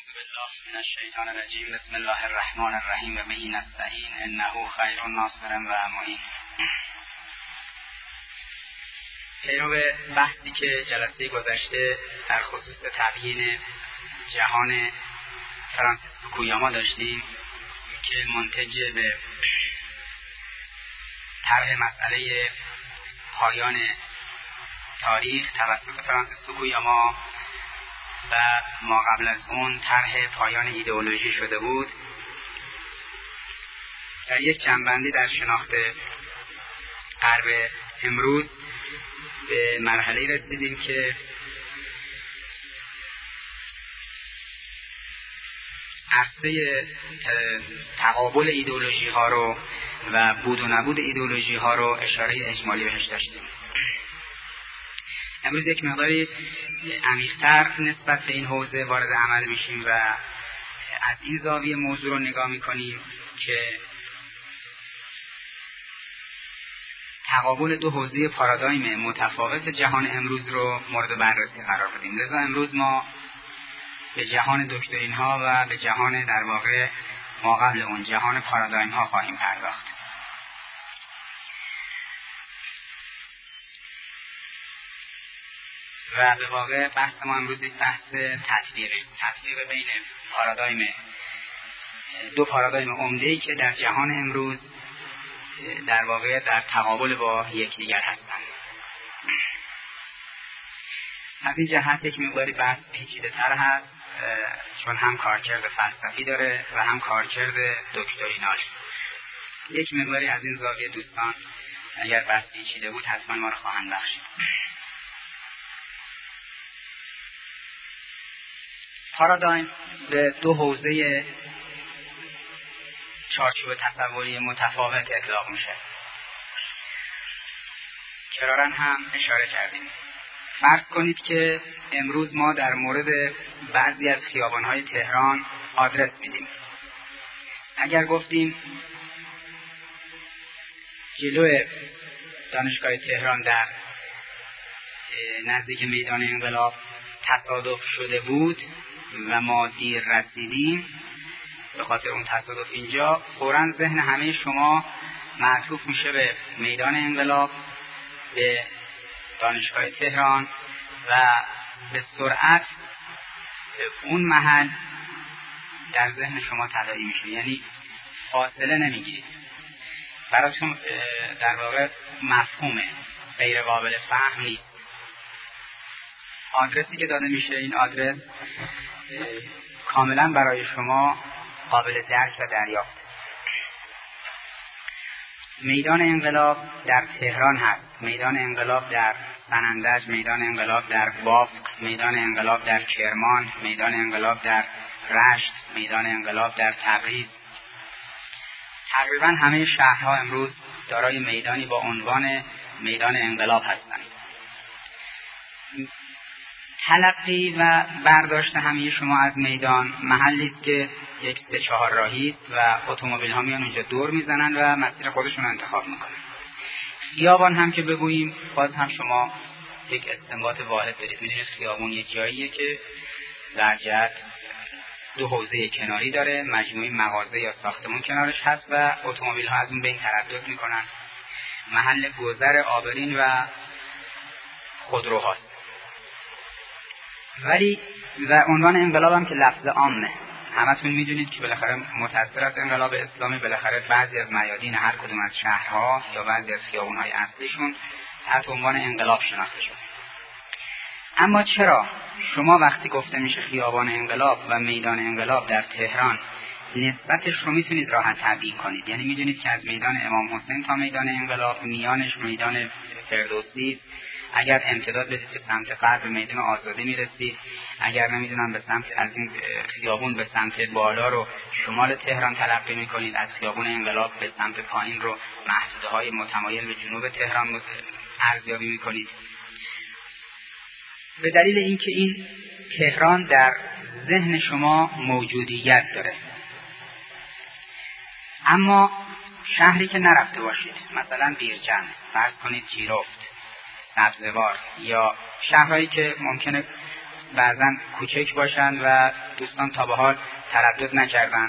بالله من الشیطان الرجیم. بسم الله الرحمن الرحیم و به نستعین انه خیر ناصر و معین. پیرو بحثی که جلسه گذشته در خصوص تبیین جهان فرانسیس فوکویاما داشتیم که منتج به طرح مسئله پایان تاریخ توسط فرانسیس فوکویاما و ما قبل از اون طرح پایان ایدئولوژی شده بود. در یک جنبندی در شناخت غرب امروز به مرحله رسیدیم که عرصه تقابل ایدئولوژی ها رو و بود و نبود ایدئولوژی ها رو اشاره اجمالی بهش داشتیم. امروز یک مقداری عمیق‌تر نسبت به این حوزه وارد عمل میشیم و از این زاویه موضوع رو نگاه میکنیم که تقابل دو حوزه پارادایم متفاوت جهان امروز رو مورد بررسی قرار بدیم. لذا امروز ما به جهان دکترین ها و به جهان در واقع ما قبل اون جهان پارادایم ها خواهیم پرداخت. و به واقع بحث ما امروز یک بحث تطبیق بین دو پارادایم عمده‌ای که در جهان امروز در واقع در تقابل با یکدیگر هستند. از این جهت یک مقداری بحث پیچیده‌تر هست، چون هم کارکرد فلسفی داره و هم کارکرد دکترینال. یک مقداری از این زاویه دوستان اگر بحث پیچیده بود حتما ما رو خواهند بخشید. پارادایم به دو حوزه چارچوب تصوری متفاوت اطلاق میشه. کرارن هم اشاره کردیم. فرض کنید که امروز ما در مورد بعضی از خیابان‌های تهران آدرس میدیم. اگر گفتیم جلوی دانشگاه تهران در نزدیک میدان انقلاب تصادف شده بود و ما دیر رسیدیم به خاطر اون تصادف اینجا، فوراً ذهن همه شما معطوف میشه به میدان انقلاب، به دانشگاه تهران و به سرعت اون محل در ذهن شما تداعی میشه، یعنی فاصله نمیگیرید. براتون در واقع مفهومه، غیر قابل فهم نیست. آدرسی که داده میشه، این آدرس کاملا برای شما قابل درک و دریافت. میدان انقلاب در تهران هست، میدان انقلاب در سنندج، میدان انقلاب در بافق، میدان انقلاب در کرمان، میدان انقلاب در رشت، میدان انقلاب در تبریز. تقریبا همه شهرها امروز دارای میدانی با عنوان میدان انقلاب هستند. تلقی و برداشت همه شما از میدان محلی است که یک 3-4 راهی است و اتومبیل ها میان اونجا دور میزنن و مسیر خودشون انتخاب میکنن. خیابان هم که بگوییم باز هم شما یک استنباط واحد دارید. میدونید خیابون یک جاییه که در جهت دو حوزه کناری داره، مجموعه مغازه یا ساختمون کنارش هست و اتومبیل ها از اون بین تردد میکنن. محل گذر آبرین و خودروهاست. ولی و عنوان انقلاب هم که لفظ عامه، همتون میدونید که بالاخره متأثر از انقلاب اسلامی بالاخره بعضی از میادین هر کدوم از شهرها یا بعضی از خیابون‌های اصلیشون تحت عنوان انقلاب شناخته شده. اما چرا شما وقتی گفته میشه خیابان انقلاب و میدان انقلاب در تهران نسبتش رو میتونید راحت تبیین کنید؟ یعنی میدونید که از میدان امام حسین تا میدان انقلاب میانش میدان فردوسی، اگر امتداد بدید به سمت غرب به میدان آزادی میرسید، اگر نمیدونم به سمت از این خیابون به سمت بالا رو شمال تهران تلقی میکنید، از خیابون انقلاب به سمت پایین رو محدوده های متمایل به جنوب تهران ارزیابی میکنید. به دلیل اینکه این تهران در ذهن شما موجودیت داره. اما شهری که نرفته باشید، مثلا بیرجند، فرض کنید جیرفت، سبزوار یا شهرهایی که ممکنه بعضا کوچک باشند و دوستان تا به حال تردد نکردن.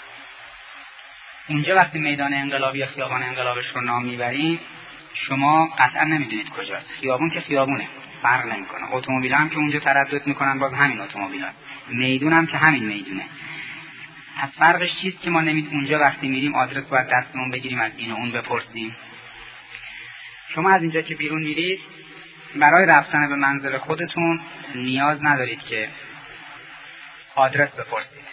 اونجا وقتی میدان انقلاب یا خیابان انقلابش رو نام میبریم شما قطعا نمیدونید کجاست. خیابون که خیابونه، فرق نمیکنه. اتومبیل هم که اونجا تردد میکنن باز همین اتومبیل هست. میدون هم که همین میدونه. از فرقش چیست که ما اونجا وقتی میریم آدرس باید دستمون بگیریم از این و اون بپرسیم. شما از اینجا که بیرون میرید برای رفتن به منزل خودتون نیاز ندارید که آدرس بپرسید.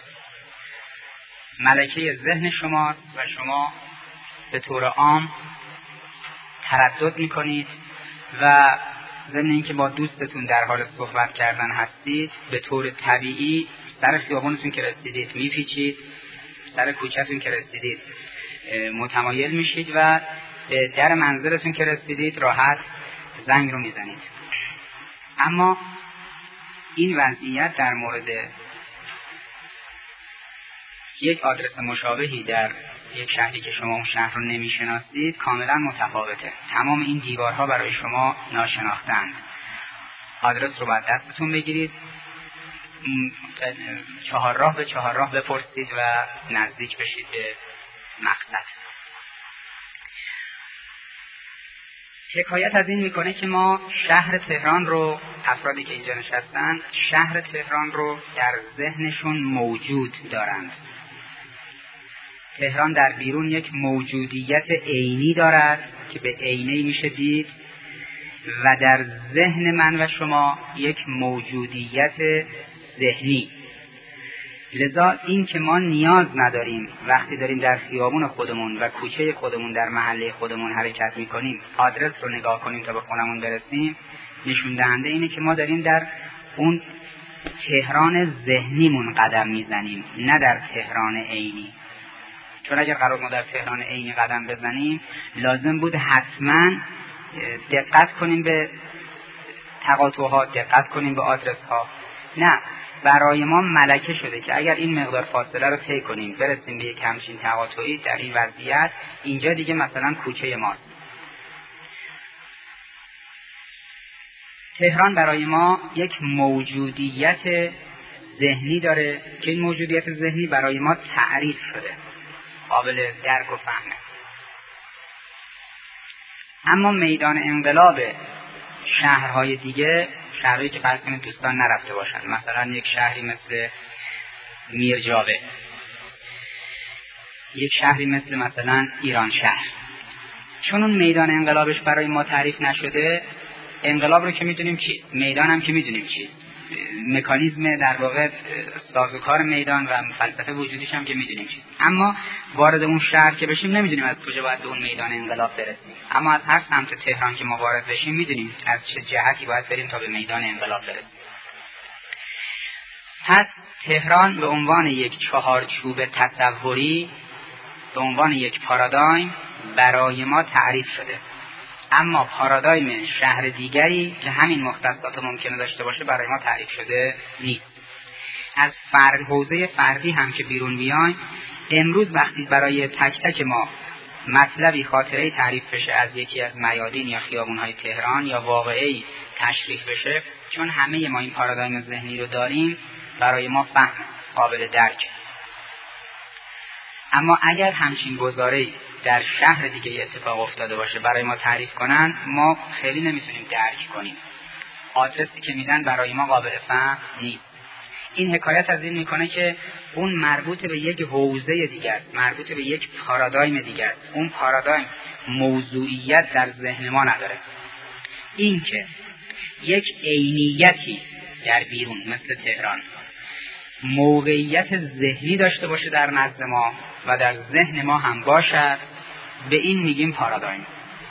ملکه ذهن شماست و شما به طور عام تردد میکنید و ضمن اینکه با دوستتون در حال صحبت کردن هستید به طور طبیعی سر خیابونتون که رسیدید میپیچید، سر کوچه‌تون که رسیدید متمایل میشید و در منزلتون که رسیدید راحت زنگ رو میزنید. اما این وضعیت در مورد یک آدرس مشابهی در یک شهری که شما اون شهر رو نمیشناسید کاملا متفاوته. تمام این دیوارها برای شما ناشناختند. آدرس رو باید دستتون بگیرید، 4 راه به 4 راه بپرسید و نزدیک بشید به مقصد. حکایت از این میکنه که ما شهر تهران رو، افرادی که اینجا نشستن شهر تهران رو در ذهنشون موجود دارند. تهران در بیرون یک موجودیت عینی دارد که به عینه میشه دید و در ذهن من و شما یک موجودیت ذهنی. لذا این که ما نیاز نداریم وقتی داریم در خیابون خودمون و کوچه خودمون در محله خودمون حرکت میکنیم آدرس رو نگاه کنیم تا به خونمون برسیم، نشون دهنده اینه که ما داریم در اون تهران ذهنیمون قدم میزنیم، نه در تهران عینی. چون اگر قرار ما در تهران عینی قدم بزنیم لازم بود حتما دقت کنیم به تقاطعات، دقت کنیم به آدرس ها. نه، برای ما ملکه شده که اگر این مقدار فاصله رو طی کنیم برسیم به یک همچین تقاطعی در این وضعیت، اینجا دیگه مثلا کوچه ماست. تهران برای ما یک موجودیت ذهنی داره که این موجودیت ذهنی برای ما تعریف شده، قابل درک و فهمه. اما میدان انقلاب شهرهای دیگه، شهرهایی که فرض کنید دوستان نرفته باشند، مثلا یک شهری مثل میرجاوه، یک شهری مثلا ایران شهر، چون اون میدان انقلابش برای ما تعریف نشده، انقلاب رو که میدونیم چیست، میدان هم که میدونیم چیست، مکانیزم در واقع سازوکار میدان و فلسفه وجودیش هم که میدونیم چیست، اما وارد اون شهر که بشیم نمیدونیم از کجا باید به اون میدان انقلاب برسیم. اما از هر سمت تهران که ما وارد بشیم میدونیم از چه جهتی باید بریم تا به میدان انقلاب برسیم. پس تهران به عنوان یک چهارچوب تصوری، به عنوان یک پارادایم برای ما تعریف شده، اما پارادایم شهر دیگری که همین مختصات ممکنه داشته باشه برای ما تعریف شده نیست. از حوزه فردی هم که بیرون بیایم، امروز وقتی برای تک تک ما مطلبی خاطره‌ای تعریف بشه از یکی از میادین یا خیابون‌های تهران یا واقعی تشریح بشه، چون همه ما این پارادایم ذهنی رو داریم، برای ما فهم قابل درک. اما اگر همچین گزاره‌ای در شهر دیگه اتفاق افتاده باشه برای ما تعریف کنن، ما خیلی نمیتونیم درک کنیم. آدرسی که میدن برای ما قابل فهم نیست. این حکایت از این میکنه که اون مربوط به یک حوزه دیگه است، مربوط به یک پارادایم دیگه است. اون پارادایم موضوعیت در ذهن ما نداره. این که یک عینیتی در بیرون مثل تهران موقعیت ذهنی داشته باشه در نزد ما و در ذهن ما هم باشد، به این میگیم پارادایم.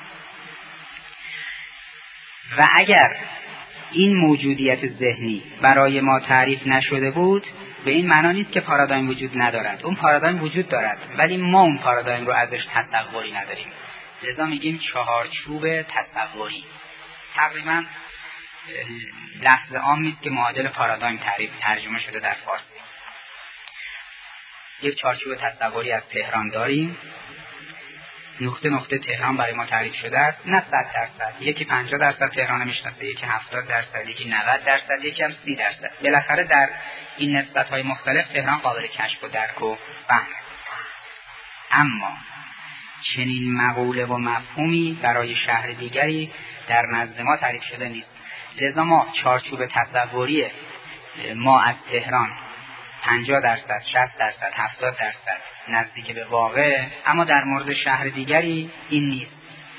و اگر این موجودیت ذهنی برای ما تعریف نشده بود، به این معنا نیست که پارادایم وجود ندارد. اون پارادایم وجود دارد، ولی ما اون پارادایم رو ازش تصوری نداریم. لذا میگیم چهارچوب تصوری. تقریبا لفظ عامی است که معادل پارادایم ترجمه شده در فارسی. یک چارچوب تصوری از تهران داریم نقطه نقطه تهران برای ما تعریف شده است، نه 100%، یکی 50% تهران میشناسه، یکی 70%، یکی 90%، یکی هم 30%. بالاخره در این نسبت‌های مختلف تهران قابل کشف و درک و فهم. اما چنین مقوله و مفهومی برای شهر دیگری در نزد ما تعریف شده نیست. لذا ما چارچوب تصوری ما از تهران 50%، 60%، 70% نزدیک به واقع، اما در مورد شهر دیگری این نیست.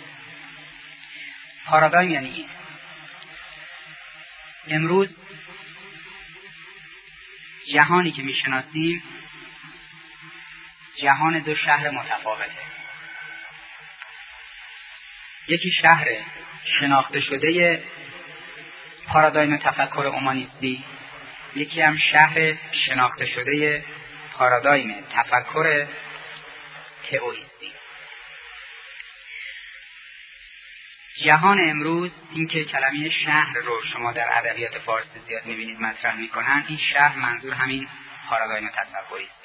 پارادایم یعنی این. امروز جهانی که میشناسیم جهان دو شهر متفاوته. یکی شهر شناخته شده پارادایم تفکر اومانیستی، یکی هم شهر شناخته شده پارادایم تفکر تئوریستی. جهان امروز، این که کلمه شهر رو شما در ادبیات فارسی زیاد میبینید مطرح میکنن، این شهر منظور همین پارادایم تصوری است.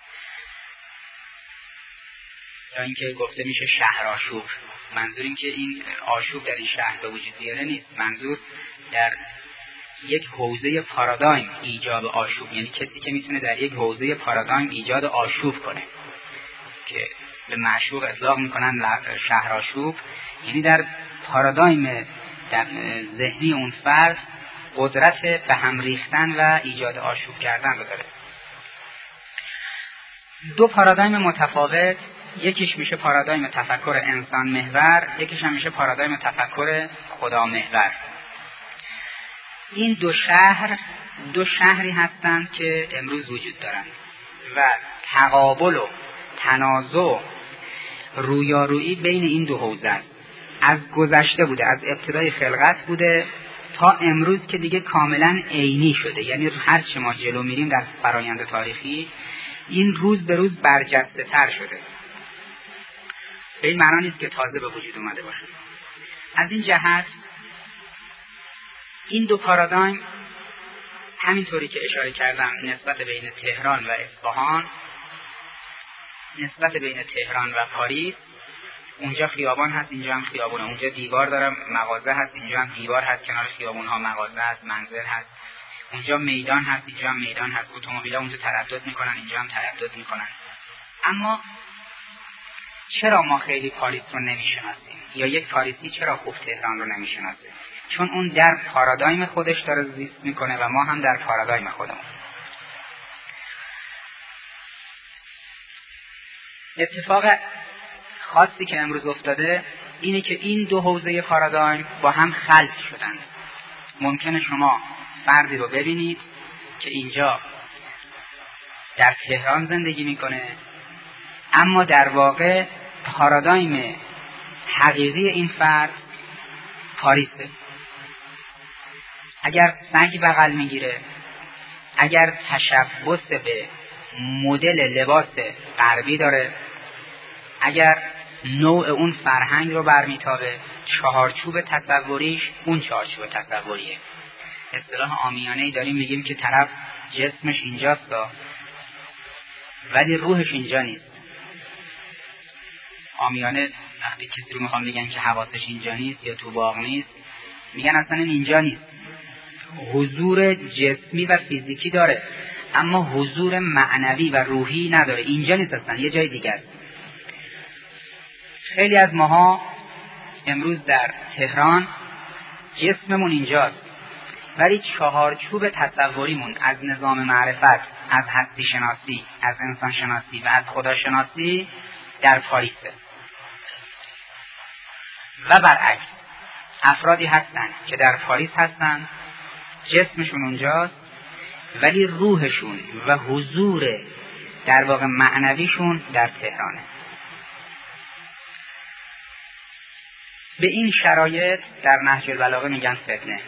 یا اینکه گفته میشه شهر آشوب، منظور این که این آشوب در این شهر به وجود بیاره نیست، منظور در یک حوزه پارادایم ایجاد آشوب، یعنی کسی که میتونه در یک حوزه پارادایم ایجاد آشوب کنه که به معشوق اطلاق میکنن شهر آشوب، یعنی در پارادایم در ذهنی اون فرد قدرت به هم ریختن و ایجاد آشوب کردن رو داره. دو پارادایم متفاوت، یکیش میشه پارادایم تفکر انسان محور، یکیش هم میشه پارادایم تفکر خدا محور. این دو شهری هستند که امروز وجود دارند و تقابل و تنازع رویارویی بین این دو حوزه است. از گذشته بوده، از ابتدای خلقت بوده تا امروز که دیگه کاملا عینی شده، یعنی هر چه ما جلو میریم در فرایند تاریخی این روز به روز برجسته تر شده. به این معنی نیست که تازه به وجود اومده باشه. از این جهت این دو پارادایم همینطوری که اشاره کردم نسبت بین تهران و اصفهان، نسبت بین تهران و پاریس، اونجا خیابان هست اینجا هم خیابونه، اونجا دیوار داره مغازه هست اینجا هم دیوار هست، کنار خیابون ها مغازه هست، منزل هست، اونجا میدان هست اینجا هم میدان هست، اتومبیلا اونجا تردد میکنن اینجا هم تردد میکنن. اما چرا ما خیلی پاریس رو نمیشناسیم یا یک پاریسی چرا خوب تهران رو نمیشناسه؟ چون اون در پارادایم خودش داره زیست میکنه و ما هم در پارادایم خودمون. اتفاق خاصی که امروز افتاده اینه که این دو حوزه پارادایم با هم خلط شدن. ممکنه شما فردی رو ببینید که اینجا در تهران زندگی میکنه اما در واقع پارادایم حقیقی این فرد پاریسه. اگر سگ بغل میگیره، اگر تشبث به مدل لباس غربی داره، اگر نوع اون فرهنگ رو برمیتابه، چهارچوب تصوریش اون چهارچوب تصوریه. اصطلاح عامیانه‌ای داریم میگیم که طرف جسمش اینجاست ولی روحش اینجا نیست. عامیانه وقتی کسی رو میخوام بگن که حواسش اینجا نیست یا تو باغ نیست، میگن اصلا اینجا نیست. حضور جسمی و فیزیکی داره اما حضور معنوی و روحی نداره، اینجا نیست اصلا، یه جای دیگه است. خیلی از ماها امروز در تهران جسممون اینجاست ولی چهارچوب تصوریمون از نظام معرفت، از هستی شناسی، از انسان شناسی و از خدا شناسی در پاریسه. و برعکس افرادی هستن که در پاریس هستن، جسمشون اونجاست ولی روحشون و حضور در واقع معنویشون در تهرانه. به این شرایط در نهج البلاغه میگن فتنه.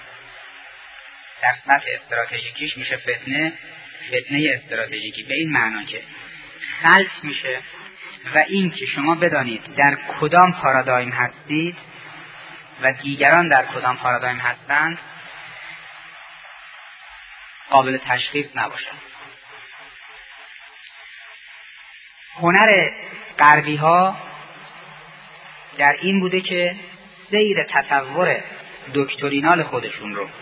در سطح استراتژیکیش میشه فتنه استراتژیکی، به این معنا که خلط میشه و این که شما بدانید در کدام پارادایم هستید و دیگران در کدام پارادایم هستند قابل تشخیص نباشد. هنر غربی ها در این بوده که سیر تطور دکترینال خودشون رو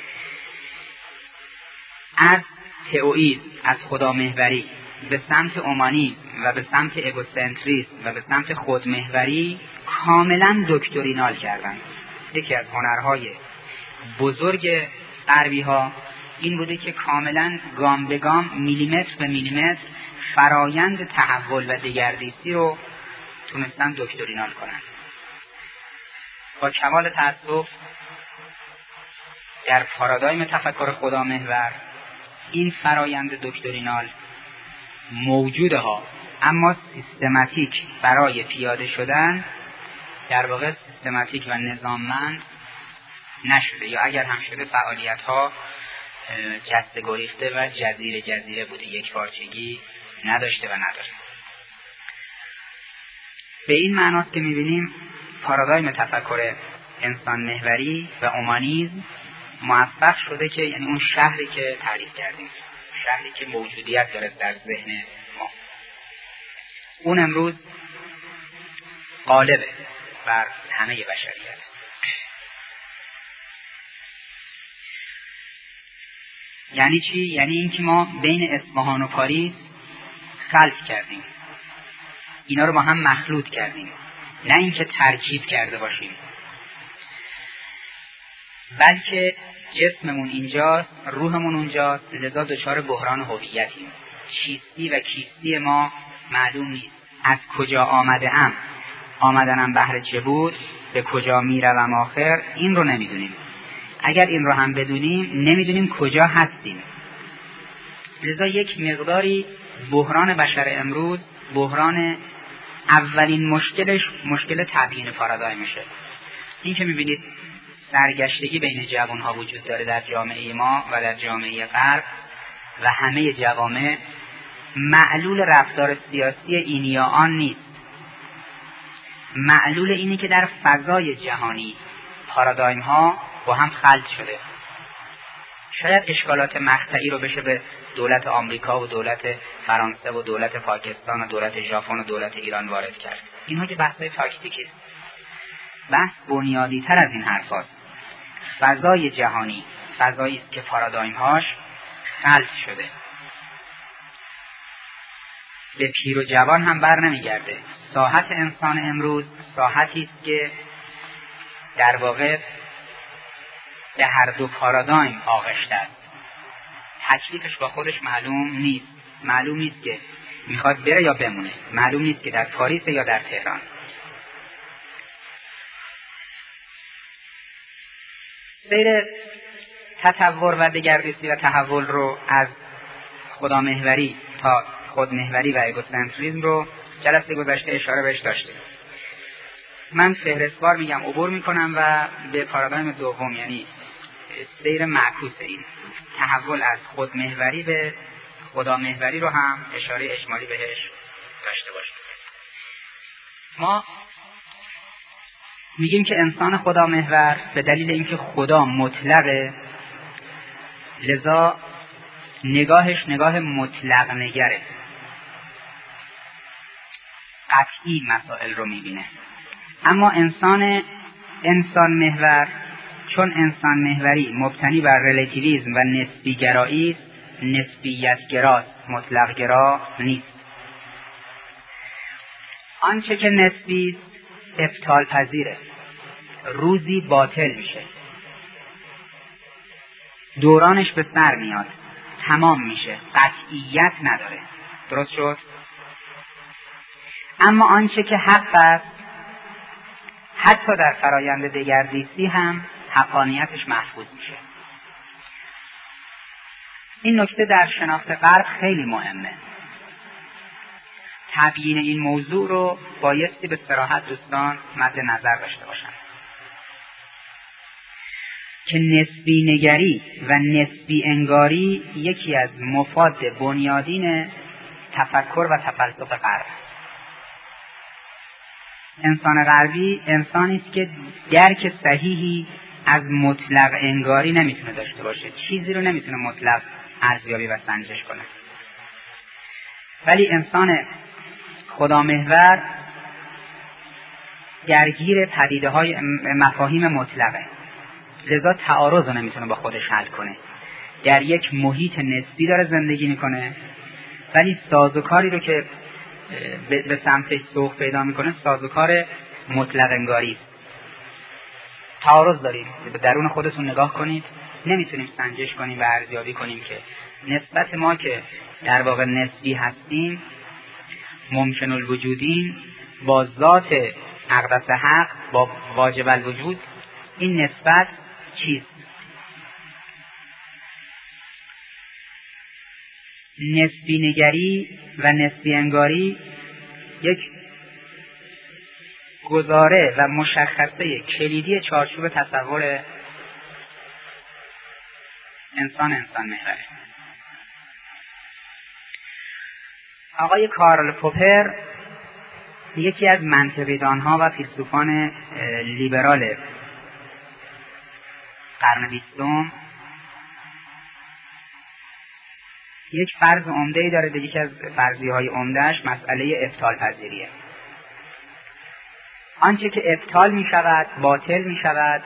از تئوئیسم، از خدامحوری به سمت اومانیسم و به سمت اگوسنتریسم و به سمت خودمحوری کاملا دکترینال کردن. یکی از هنرهای بزرگ غربی ها این بوده که کاملا گام به گام، میلیمتر به میلیمتر فرایند تحول و دگردیسی رو تونستن دکترینال کنن. با کمال تأسف در پارادایم تفکر خدامحور این فرایند دکترینال موجوده ها، اما سیستماتیک برای پیاده شدن در واقع سیستماتیک و نظاممند نشده، یا اگر هم شده فعالیت ها جسته گریخته و جزیره بوده، یک پارچگی نداشته و نداره. به این معناست که میبینیم پارادایم تفکر انسان محوری و اومانیسم موفق شده که یعنی اون شهری که تعریف کردیم، شهری که موجودیت داره در ذهن ما، اون امروز غالبه بر همه بشریت. یعنی چی؟ یعنی اینکه ما بین اصفهان و پاریس خلط کردیم، اینا رو با هم مخلوط کردیم، نه اینکه ترکیب کرده باشیم، بلکه جسممون اینجاست، روحمون اونجاست، لذا دچار بحران هویتیم. چیستی و کیستی ما معلوم نیست. از کجا آمدنم بهر چه بود، به کجا میروم آخر، این رو نمیدونیم. اگر این رو هم بدونیم نمیدونیم کجا هستیم. لذا یک مقداری بحران بشر امروز، بحران اولین مشکلش مشکل تبیین پارادایمشه. این که میبینید سرگشتگی بین جوانها وجود داره در جامعه ما و در جامعه غرب و همه جوامع، معلول رفتار سیاسی این یا آن نیست. معلول اینه که در فضای جهانی پارادایم ها با هم خلط شده. شاید اشکالات مقطعی رو بشه به دولت آمریکا و دولت فرانسه و دولت پاکستان و دولت ژاپن و دولت ایران وارد کرد. اینها که بحث‌های تاکتیکی است. بحث بنیادی تر از این حرف هاست. فضای جهانی فضایی است که پارادایم هاش خلط شده. به پیر و جوان هم بر نمیگرده. ساحت انسان امروز ساحتی است که در واقع به هر دو پارادایم آغشته است. تکلیفش با خودش معلوم نیست که میخواد بره یا بمونه، معلوم نیست که در پاریس یا در تهران. سیر تطور و دگردیسی و تحول رو از خدامحوری تا خودمحوری و اگوسنتریسم رو جلسه گذشته اشاره بهش داشتیم. من فهرستوار میگم عبور میکنم و به پارادایم دوم، یعنی سیر معکوس این تحول از خودمحوری به خدامحوری رو هم اشاره اجمالی بهش داشته باشیم. ما میگیم که انسان خدامحور به دلیل اینکه خدا مطلقه، لذا نگاهش نگاه مطلق نگره، قطعی مسائل رو میبینه. اما انسان محور، چون انسان محوری مبتنی بر ریلیتیویسم و نسبی گرایی است، نسبیت گراست، مطلق گرا نیست. آنچه که نسبی است ابطال پذیره، روزی باطل میشه، دورانش به سر میاد، تمام میشه، قطعیت نداره. درست شد؟ اما آنچه که حق است حتی در فرایند دگردیسی هم حقانیتش محفوظ میشه. این نکته در شناخت غرب خیلی مهمه. تبیین این موضوع رو بایستی به صراحت دوستان مد نظر داشته باشن که نسبی نگری و نسبی انگاری یکی از مفاد بنیادین تفکر و تفلسف غرب. انسان غربی انسانی است که درک صحیحی از مطلق انگاری نمیتونه داشته باشه، چیزی رو نمیتونه مطلق ارزیابی و سنجش کنه. ولی انسان خدامحور درگیر پدیده‌های مفاهیم مطلقه، لذا تعارض رو نمیتونه با خودش حل کنه. در یک محیط نسبی داره زندگی میکنه، ولی سازوکاری رو که به سمتش سوق پیدا میکنه سازوکار مطلق انگاری است. تعارض داریم، به درون خودتون نگاه کنید، نمیتونیم سنجش کنیم و ارزیابی کنیم که نسبت ما که در واقع نسبی هستیم، ممکن الوجودین، با ذات اقدس حق، با واجب الوجود، این نسبت چیست؟ نسبی نگری و نسبی انگاری یک گزاره و مشخصه کلیدی چارچوب تصور انسان محوره. آقای کارل پوپر یکی از منطقی‌دانها و فیلسوفان لیبرال قرن 20 یک فرض عمده‌ای داره. یکی از فرضیه‌های عمده‌اش مسئله ابطال پذیریه. آنچه که ابطال می شود، باطل می شود،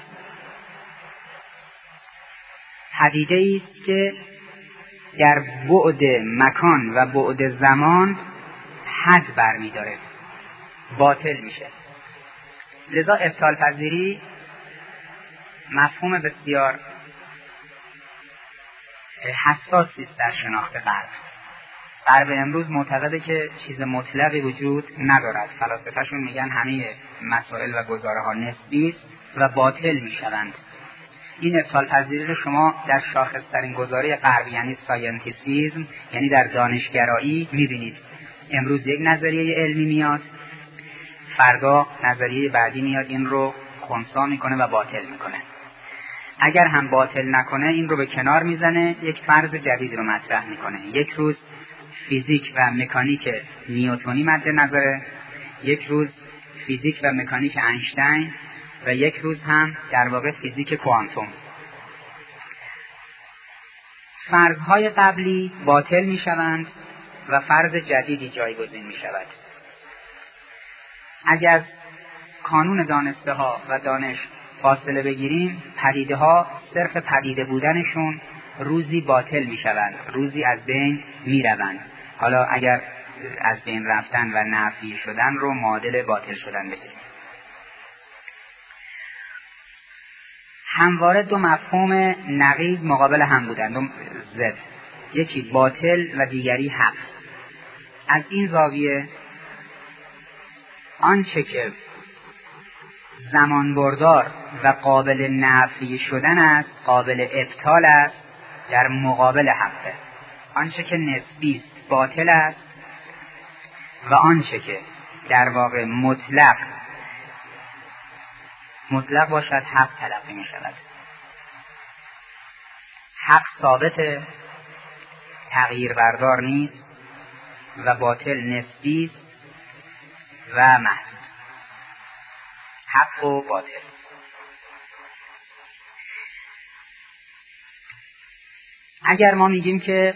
پدیده‌ای است که در بعد مکان و بعد زمان حد برمی داره، باطل میشه. لذا ابطال پذیری مفهوم بسیار حساسی است در شناخت غرب. غرب امروز معتقده که چیز مطلقی وجود ندارد. فلاسفه‌شون میگن همه مسائل و گزاره ها نسبی است و باطل میشوند. این ابطال پذیری رو شما در شاخص‌ترین گزاره غرب، یعنی ساینتیسیزم، یعنی در دانشگرایی میبینید. امروز یک نظریه علمی میاد، فردا نظریه بعدی میاد این رو خنثی میکنه و باطل میکنه. اگر هم باطل نکنه این رو به کنار میزنه، یک فرض جدید رو مطرح میکنه. یک روز فیزیک و مکانیک نیوتنی مد نظره، یک روز فیزیک و مکانیک اینشتین و یک روز هم در واقع فیزیک کوانتوم. فرض‌های قبلی باطل میشوند و فرض جدیدی جایگزین میشود. اگر کانون دانسته ها و دانش فاصله بگیریم، پدیده ها صرف پدیده بودنشون روزی باطل میشوند، روزی از بین میروند. حالا اگر از بین رفتن و نفی شدن رو معادل باطل شدن بگیریم. همواره دو مفهوم نقیض مقابل هم بودند، دو ضد، یکی باطل و دیگری حق. از این زاویه آنچه که زمان بردار و قابل نفی شدن است، قابل ابطال است، در مقابل حقه. آنچه که نسبی است باطل است و آنچه که در واقع مطلق باشد حق تلقی می شود. حق ثابت، تغییر بردار نیست و باطل نسبی است و محدود. حق و باطل. اگر ما میگیم که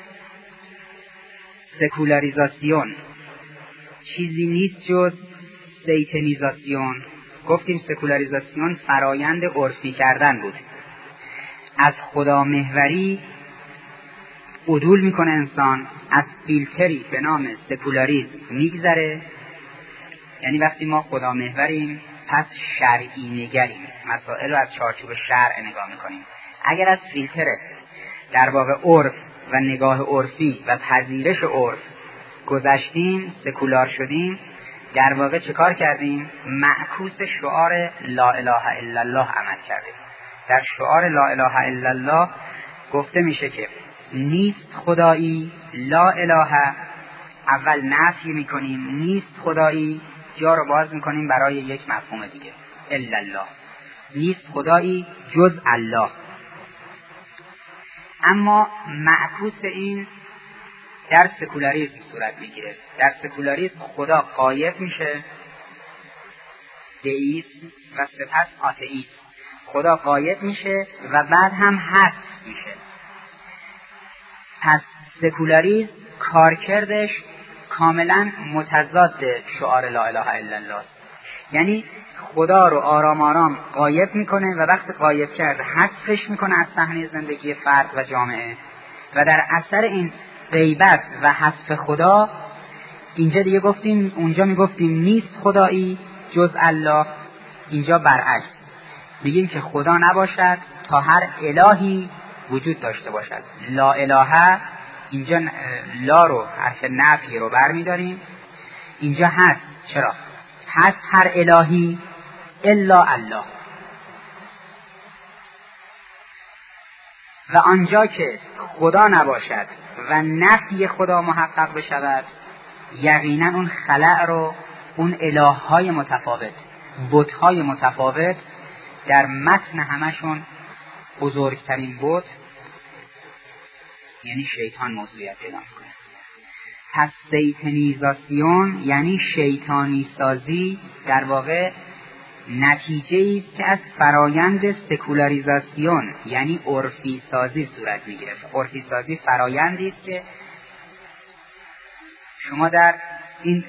سکولاریزاسیون چیزی نیست جز سیتنیزاسیون، گفتیم سکولاریزاسیون فرایند عرفی کردن بود. از خدا محوری عدول میکنه انسان، از فیلتری به نام سکولاریسم میگذره. یعنی وقتی ما خدا محوریم پس شرعی نگریم، مسائل رو از چارچوب شرع نگاه میکنیم. اگر از فیلتر در واقع عرف و نگاه عرفی و پذیرش عرف گذشتیم، سکولار شدیم، در واقع چه کار کردیم؟ معکوس شعار لا اله الا الله عمل کردیم. در شعار لا اله الا الله گفته میشه که نیست خدایی، لا اله اول نفی میکنیم، نیست خدایی، جا رو باز میکنیم برای یک مفهوم دیگه، الا الله، نیست خدایی جز الله. اما معکوس این در سکولاریسم صورت میگیره. در سکولاریسم خدا غایب میشه، دئیسم، و سپس آتئیسم. خدا غایب میشه و بعد هم حذف میشه. پس سکولاریسم کارکردش کاملا متضاد شعار لا اله الا الله. یعنی خدا رو آرام آرام غایب میکنه و وقتی غایب کرده حذفش میکنه از صحنه زندگی فرد و جامعه و در اثر این غیبت و حذف خدا اینجا دیگه گفتیم، اونجا میگفتیم نیست خدایی جز الله، اینجا برعکس میگیم که خدا نباشد تا هر الهی وجود داشته باشد. لا اله، اینجا لا رو حرف نفی رو برمیداریم، اینجا هست. چرا؟ هست هر الهی الا الله. و آنجا که خدا نباشد و نفی خدا محقق بشود، یقینا اون خلأ رو، اون الههای متفاوت، بت‌های متفاوت، در متن همشون بزرگترین بت یعنی شیطان موضوعیت پیدا میکنه. پس سیتنیزاسیون یعنی شیطانی سازی در واقع نتیجه است که از فرایند سکولاریزاسیون یعنی عرفی سازی صورت میگیره. عرفی سازی فرایندی است که شما در این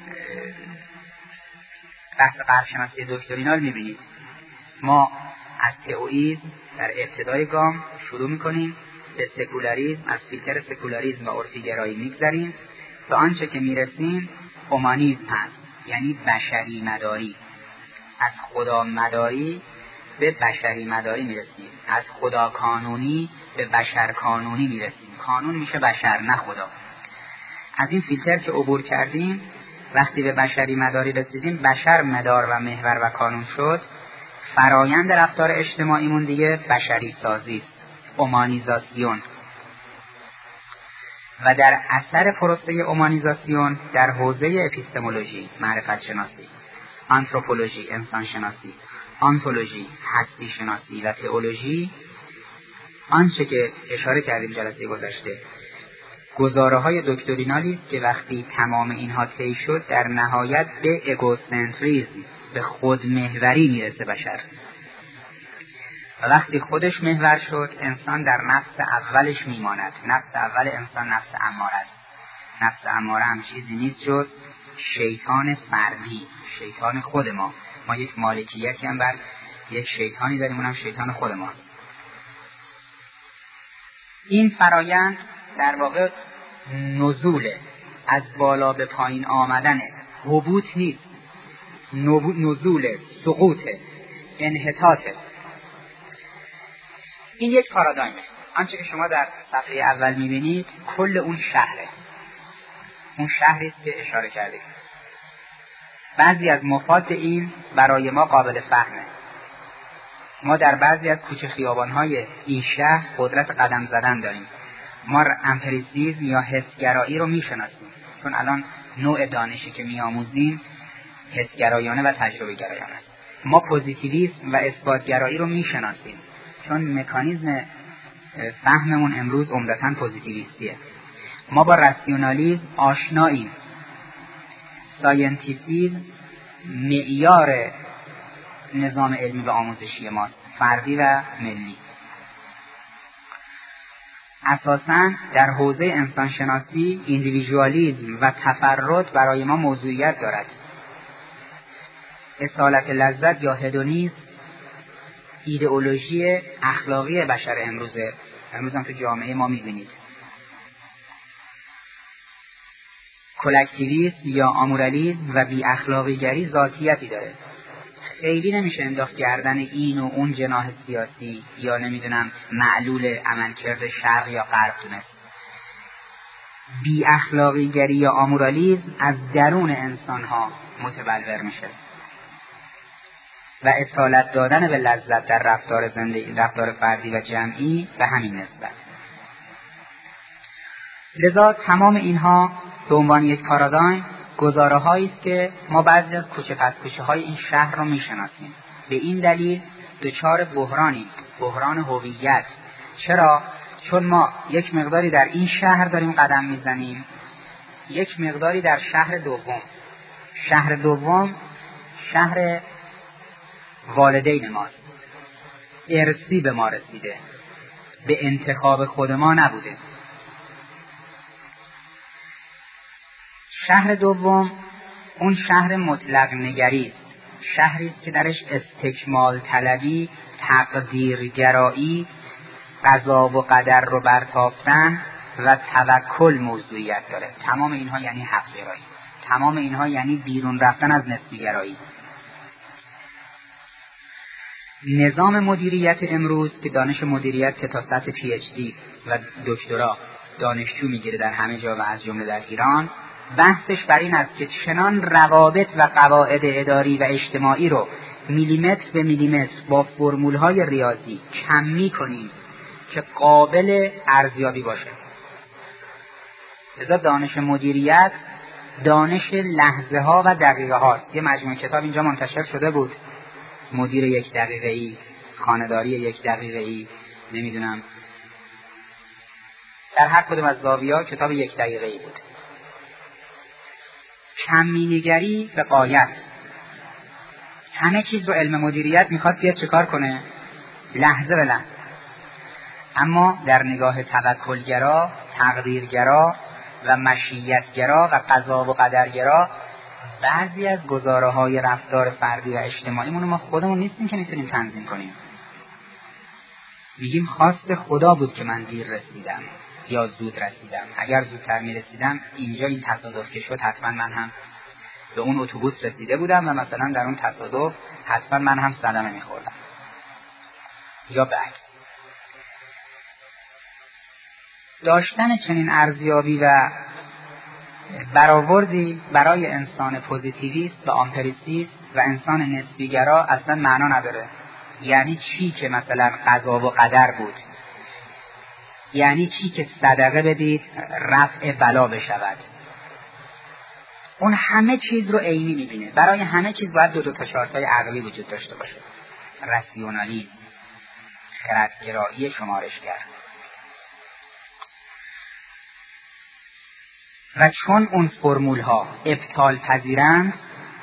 بحث غرب‌شناسی دکترینال میبینید. ما از تئوئیسم در ابتدای گام شروع میکنیم، به سکولاریسم، از فیلتر سکولاریسم و عرفی گرایی میگذریم، به آنچه که میرسیم هومانیسم هست، یعنی بشری مداری. از خدا مداری به بشری مداری میرسیم، از خدا کانونی به بشر کانونی میرسیم. کانون میشه بشر نه خدا. از این فیلتر که عبور کردیم، وقتی به بشری مداری رسیدیم، بشر مدار و محور و کانون شد، فرایند رفتار اجتماعیمون دیگه بشری سازی است، اومانیزاسیون. و در اثر پروسه اومانیزاسیون در حوزه اپیستمولوژی، معرفت شناسی، آنتروپولوژی، انسان شناسی، آنتولوژی، هستی شناسی و تئولوژی، آنچه که اشاره کردیم جلسه گذشته، گزاره‌های دکترینالی است که وقتی تمام اینها طی شد، در نهایت به اگوسنتریسم، به خودمحوری میرسه بشر. و وقتی خودش محور شد، انسان در نفس اولش میماند. نفس اول انسان نفس اماره است. نفس اماره هم چیزی نیست جز شیطان فردی، شیطان خود ما. ما یک مالکیتی هم بر یک شیطانی داریم، اونم شیطان خود ما. این فرایند در واقع نزوله، از بالا به پایین آمدنه، هبوط نیست، نزوله، سقوطه، انحطاطه. این یک پارادایمه. آنچه که شما در صفحه اول میبینید کل اون شهره، اون شهری است که اشاره کردیم. بعضی از مفاد این برای ما قابل فهمه. ما در بعضی از کوچه خیابان‌های این شهر قدرت قدم زدن داریم. ما امپریسیزم یا حسگرایی رو میشناسیم، چون الان نوع دانشی که میآموزیم حسگرایانه و تجربه گرایانه است. ما پوزیتیویسم و اثباتگرایی رو میشناسیم، چون مکانیزم فهممون امروز عمدتاً پوزیتیویستیه. ما با راسیونالیسم آشناییم. ساینتیسیزم معیار نظام علمی و آموزشی ما، فردی و ملی. اساساً در حوزه انسانشناسی ایندیویژوالیسم و تفرد برای ما موضوعیت دارد. اصالت لذت یا هدونیسم ایدئولوژی اخلاقی بشر امروز هم تو جامعه ما میبینید. کلکتیویسم یا آمورالیسم و بی اخلاقی گری ذاتیتی داره. خیلی نمیشه انداخت گردن این و اون جناح سیاسی یا نمیدونم معلول عملکرد شرق یا غرب دونست. بی اخلاقی گری یا آمورالیسم از درون انسان ها متبلور میشه و اصالت دادن به لذت در رفتار زندگی، رفتار فردی و جمعی به همین نسبت. لذا تمام اینها به عنوان یک پارادایم گزاره هایی است که ما بعضی از کوچه پس کوچه های این شهر رو میشناسیم. به این دلیل دچار بحرانیم، بحران هویت. چرا؟ چون ما یک مقداری در این شهر داریم قدم میزنیم، یک مقداری در شهر دوم. شهر دوم شهر والدین ماست، ارثی به ما رسیده، به انتخاب خود ما نبوده. شهر دوم اون شهر مطلق نگری است، شهری است که درش استکمال طلبی، تقدیرگرایی، قضا و قدر رو برتافتن و توکل موضوعیت داره. تمام اینها یعنی حق گرایی، تمام اینها یعنی بیرون رفتن از نسبی گرایی. نظام مدیریت امروز که دانش مدیریت که تا سطح PhD و دکترا دانشجو میگیره در همه جا و از جمله در ایران، بحثش بر این است که چنان روابط و قواعد اداری و اجتماعی رو میلیمتر به میلیمتر با فرمول‌های ریاضی کمی کنیم که قابل ارزیابی باشه. لذا دانش مدیریت دانش لحظه ها و دقیقه هاست. یه مجموعه کتاب اینجا منتشر شده بود، مدیر 1 دقیقه‌ای، خانه‌داری 1 دقیقه‌ای، نمیدونم در هر کدوم از زاویه‌ها کتاب 1 دقیقه‌ای بود. کمینگری به غایت. همه چیز رو علم مدیریت میخواد بیاد چکار کنه؟ لحظه به لحظه. اما در نگاه توکلگرا، تقدیرگرا و مشیتگرا و قضا و قدرگرا، بعضی از گزاره‌های رفتار فردی و اجتماعیمون ما خودمون نیستیم که میتونیم تنظیم کنیم. میگیم خواست خدا بود که من دیر رسیدم یا زود رسیدم. اگر زودتر میرسیدم اینجا این تصادف که شد حتما من هم به اون اتوبوس رسیده بودم و مثلا در اون تصادف حتما من هم صدمه میخوردم یا بعد. داشتن چنین ارزیابی و برآوردی برای انسان پوزیتیویست و آمپریسیست و انسان نسبیگرا اصلا معنا نداره. یعنی چی که مثلا قضا و قدر بود؟ یعنی چی که صدقه بدید رفع بلا بشود؟ اون همه چیز رو عینی میبینه. برای همه چیز باید دو تا شارت‌های عقلی وجود داشته باشه. راسیونالیسم، خردگرایی شمارشگر. و چون اون فرمول ها ابطال پذیرند،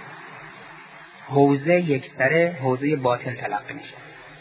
حوزه یکسره حوزه باطل تلقی میشه.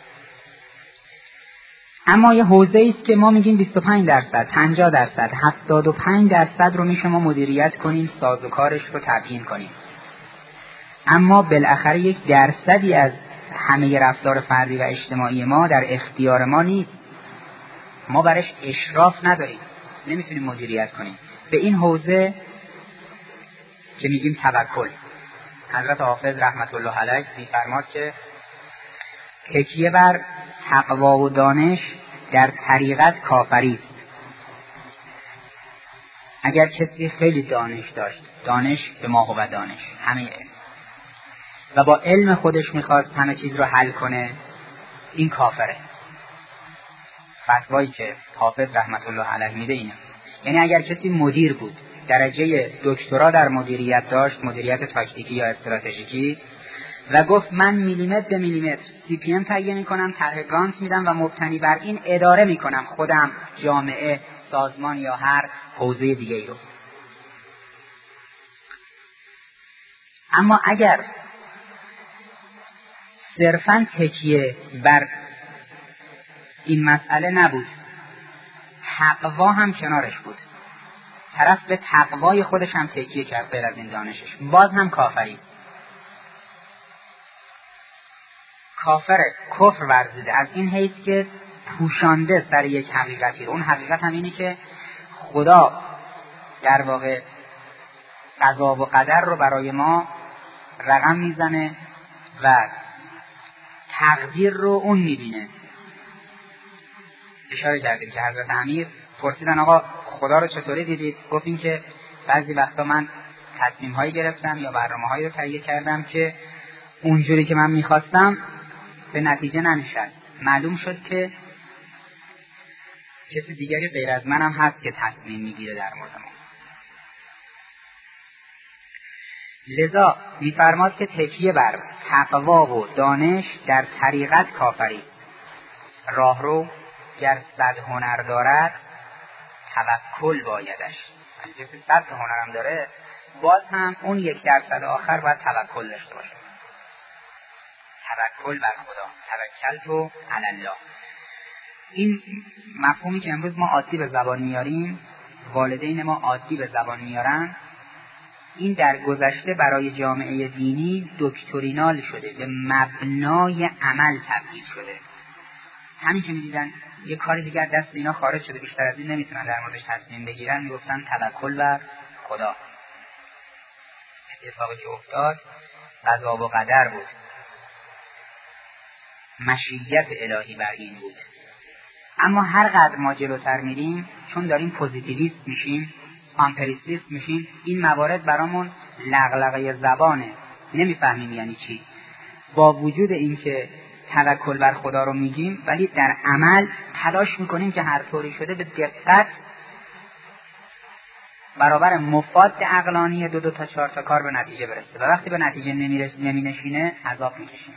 اما یه حوزه ایست که ما میگیم 25%، 50%، 75% رو میشه ما مدیریت کنیم، سازوکارش رو تبیین کنیم. اما بالاخره 1% از همه رفتار فردی و اجتماعی ما در اختیار ما نیست. ما برش اشراف نداریم، نمیتونیم مدیریت کنیم. به این حوزه که میگیم توکل، حضرت حافظ رحمت الله علیه می‌فرماد که تکیه بر تقوا و دانش در طریقت کافری است. اگر کسی خیلی دانش داشت، دانش به ما هو دانش، همه علم، و با علم خودش میخواست همه چیز رو حل کنه، این کافره. فتوایی که حافظ رحمت الله علیه میده اینه. یعنی اگر کسی مدیر بود، درجه دکترا در مدیریت داشت، مدیریت تاکتیکی یا استراتژیکی، و گفت من میلیمتر به میلیمتر CPM تهیه میکنم، طرح گانت میدم و مبتنی بر این اداره میکنم خودم، جامعه، سازمان یا هر حوزه دیگه ای رو. اما اگر صرفاً تکیه بر این مسئله نبود، تقوا هم کنارش بود، طرف به تقوای خودش هم تکیه کرد غیر از این دانشش، باز هم کافری. کافر، کفر ورزیده از این حیث که پوشانده سر یک حقیقتی. اون حقیقت هم اینه که خدا در واقع قضا و قدر رو برای ما رقم میزنه و تقدیر رو اون میبینه. اشاره کردیم که حضرت امیر پرسیدن آقا خدا رو چطوری دیدید؟ گفت این که بعضی وقتا من تصمیم هایی گرفتم یا برنامه هایی رو تهیه کردم که اونجوری که من میخواستم به نتیجه نمیشد. معلوم شد که کسی دیگری غیر از منم هست که تصمیم میگیره در مورد ما. لذا میفرماد که تکیه بر تقوا و دانش در طریقت کافری. راهرو گر 100 هنر دارد توکل بایدش. اگه کسی 100 هنرم داره، باز هم اون 1% آخر باید توکل داشته باشه. توکل بر خدا، توکلت علی الله. این مفهومی که امروز ما عادی به زبان میاریم، والدین ما عادی به زبان میارن، این در گذشته برای جامعه دینی دکترینال شده، به مبنای عمل تبدیل شده. همین که می‌دیدن یه کاری دیگه از دست اینا خارج شده، بیشتر از این نمیتونن در موردش تصمیم بگیرن، میگفتن توکل بر خدا. اتفاقی که افتاد قضا و قدر بود، مشیت الهی بر این بود. اما هر قدر ما جلوتر میریم، چون داریم پوزیتیویست میشیم، آمپریسیست میشیم، این موارد برامون لغلغه زبانه، نمیفهمیم یعنی چی. با وجود اینکه توکل بر خدا رو میگیم، ولی در عمل تلاش میکنیم که هر طوری شده به دقت برابر مفاد عقلانی 2 تا 4 تا کار به نتیجه برسه، و وقتی به نتیجه نمینشینه عذاب میکشیم.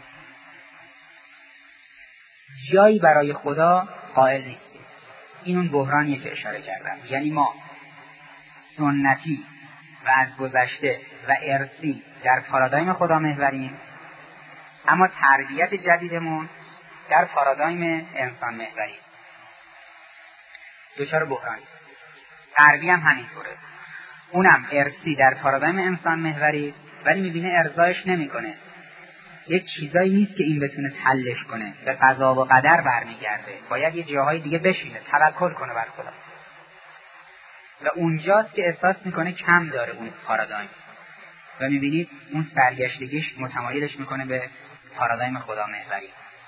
جایی برای خدا قائل نیستیم. این اون بحرانیه که اشاره کردم. یعنی ما سنتی و از گذشته و ارثی در پارادایم خدا محوریم، اما تربیت جدیدمون در پارادایم انسان محوری. دچار بحرانی. غربی هم همینطوره، اونم ارثی در پارادایم انسان محوری، ولی میبینه ارضایش نمیکنه. یک چیزایی نیست که این بتونه حلش کنه، به قضا و قدر برمیگرده، باید یه جاهای دیگه بشینه، توکل کنه بر خدا. و اونجاست که احساس میکنه کم داره اون پارادایم، و میبینید اون سرگشتگیش متمایلش میکنه به پارادایم خدا محوری.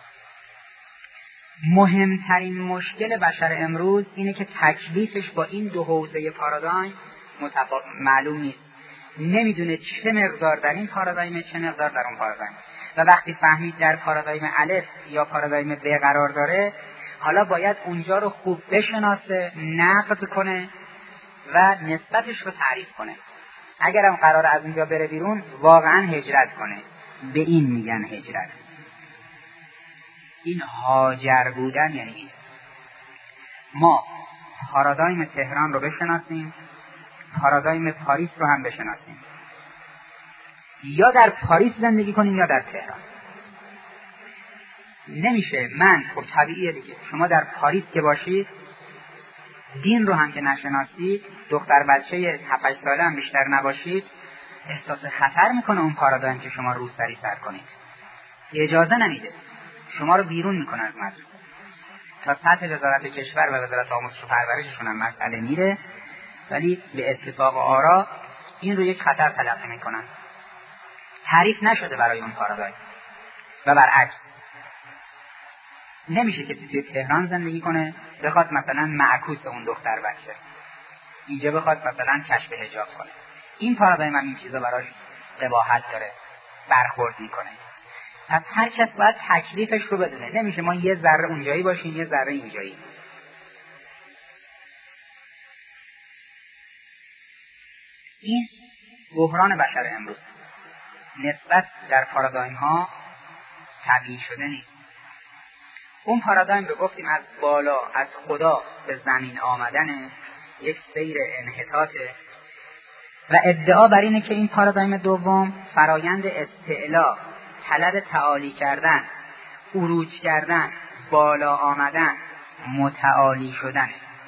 مهمترین مشکل بشر امروز اینه که تکلیفش با این دو حوزه پارادایم معلوم نیست. نمیدونه چه مقدار در این پارادایم، چه مقدار در اون پارادایم. و وقتی فهمید در پارادایم الف یا پارادایم ب قرار داره، حالا باید اونجا رو خوب بشناسه، نقد کنه و نسبتش رو تعریف کنه. اگرم قرار از اونجا بره بیرون، واقعا هجرت کنه. به این میگن هجرت. این هاجر بودن یعنی این. ما پارادایم تهران رو بشناسیم، پارادایم پاریس رو هم بشناسیم. یا در پاریس زندگی کنیم یا در تهران. نمیشه. خب طبیعیه دیگه. شما در پاریس که باشید، دین رو هم که نشناسید، دختر بچه 7-8 ساله هم بیشتر نباشید، احساس خطر میکنه اون پارادایم که شما روسری سر کنید. اجازه نمیده. شما رو بیرون میکنه از مدرسه. تا سطح وزارت کشور و وزارت آموزش و پرورششون هم مسئله میره، ولی به اتفاق آرا این رو یک خطر تلقی میکنن. تعریف نشده برای اون پارادایم. و برعکس، نمیشه که توی تهران زندگی کنه بخواد مثلا معکوس اون دختر بچه، اینجا بخواد مثلا کشف حجاب کنه. این پارادایم هم این چیزا براش قباحت داره، برخورد میکنه. پس هر کس باید تکلیفش رو بدونه. نمیشه ما یه ذره اونجایی باشیم یه ذره اینجایی. این بحران بشر امروز. نسبت در پارادایم ها تبیین شده نیست. اون پارادایم رو گفتیم از بالا، از خدا به زمین آمدن، یک سیر انحطاطه، و ادعا بر اینه که این پارادایم دوم فرایند استعلا، طلب تعالی کردن، عروج کردن، بالا آمدن، متعالی شدن.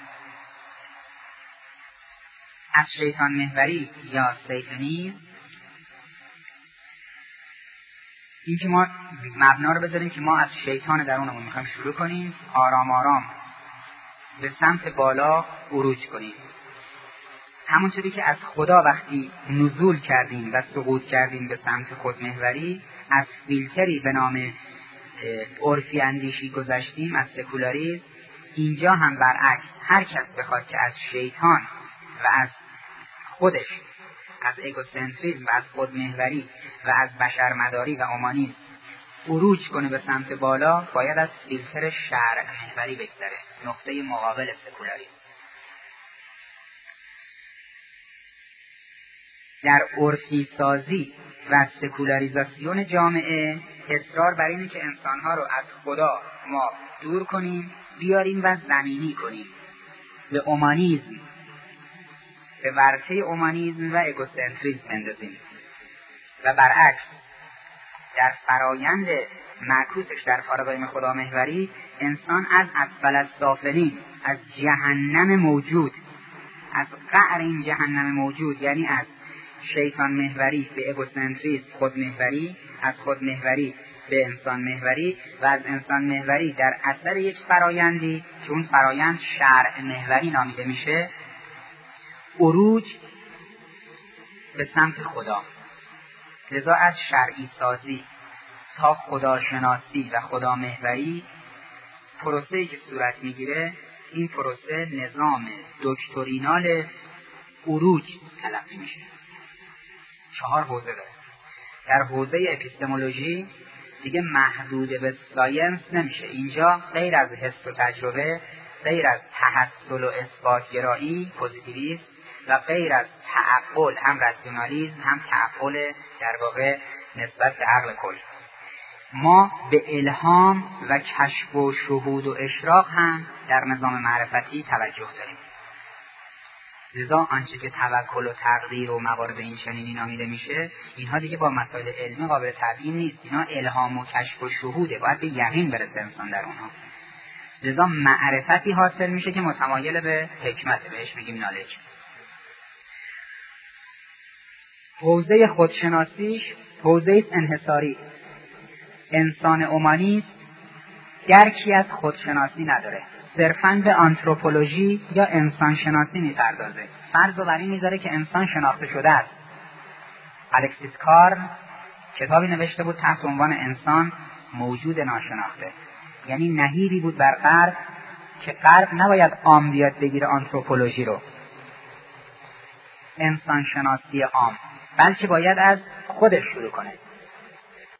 از شیطان محوری یا سیتانیسم، این که ما مبنا رو بذاریم که ما از شیطان درونمون میخوایم شروع کنیم، آرام آرام به سمت بالا عروج کنیم. همونطوری که از خدا وقتی نزول کردیم و سقوط کردیم به سمت خودمحوری، از فیلتری به نام عرفی اندیشی گذشتیم، از سکولاریسم. اینجا هم برعکس، هر کس بخواد که از شیطان و از خودش، از ایگوسنتریسم و از خودمحوری و از بشرمداری و اومانیسم عروج کنه به سمت بالا، باید از فیلتر شرع محوری بگذره، نقطه مقابل سکولاریسم. در عرفی سازی و سکولاریزاسیون جامعه اصرار بر اینه که انسانها رو از خدا ما دور کنیم، بیاریم و زمینی کنیم، به اومانیسم، به ورطه اومانیسم و ایگوسنتریسم بندازیم. و برعکس، در فرایند معکوسش در پارادایم خدا محوری، انسان از اسفل السافلین، از جهنم موجود، از قعر این جهنم موجود، یعنی از شیطان محوری به اگوسنتریسم، خودمحوری، از خودمحوری به انسان محوری و از انسان محوری در اثر یک فرایندی که اون فرایند شرع محوری نامیده میشه، عروج به سمت خدا. لذا از شرعی سازی تا خداشناسی و خدا محوری پروسه‌ای که صورت میگیره، این پروسه نظام دکترینال عروج تلقی میشه. 4 حوزه داره. در حوزه اپیستمولوژی دیگه محدود به ساینس نمیشه. اینجا غیر از حس و تجربه، غیر از تحصل و اثبات گرایی پوزیتیویسم و غیر از تعقل، هم راسیونالیسم هم تعقل در واقع نسبت به عقل کل، ما به الهام و کشف و شهود و اشراق هم در نظام معرفتی توجه داریم. لذا آنچه که توکل و تقدیر و موارد این چنینی نامیده میشه، اینها دیگه با مسائل علمی قابل تبیین نیست. اینا الهام و کشف و شهوده، باید به یقین برسه انسان در اونها. لذا معرفتی حاصل میشه که متمایل به حکمت، بهش میگیم نالج. حوزه خودشناسیش حوزه انحصاری. انسان اومانیست درکی از خودشناسی نداره، صرفاً به آنتروپولوژی یا انسان شناسی میپردازه. فرض رو بر این میذاره که انسان شناخته شده است. الکسیس کار کتابی نوشته بود تحت عنوان انسان موجود ناشناخته، یعنی نهیبی بود بر غرب که غرب نباید عام بیاد بگیره آنتروپولوژی رو، انسان شناسی عام، بلکه باید از خودش شروع کنه.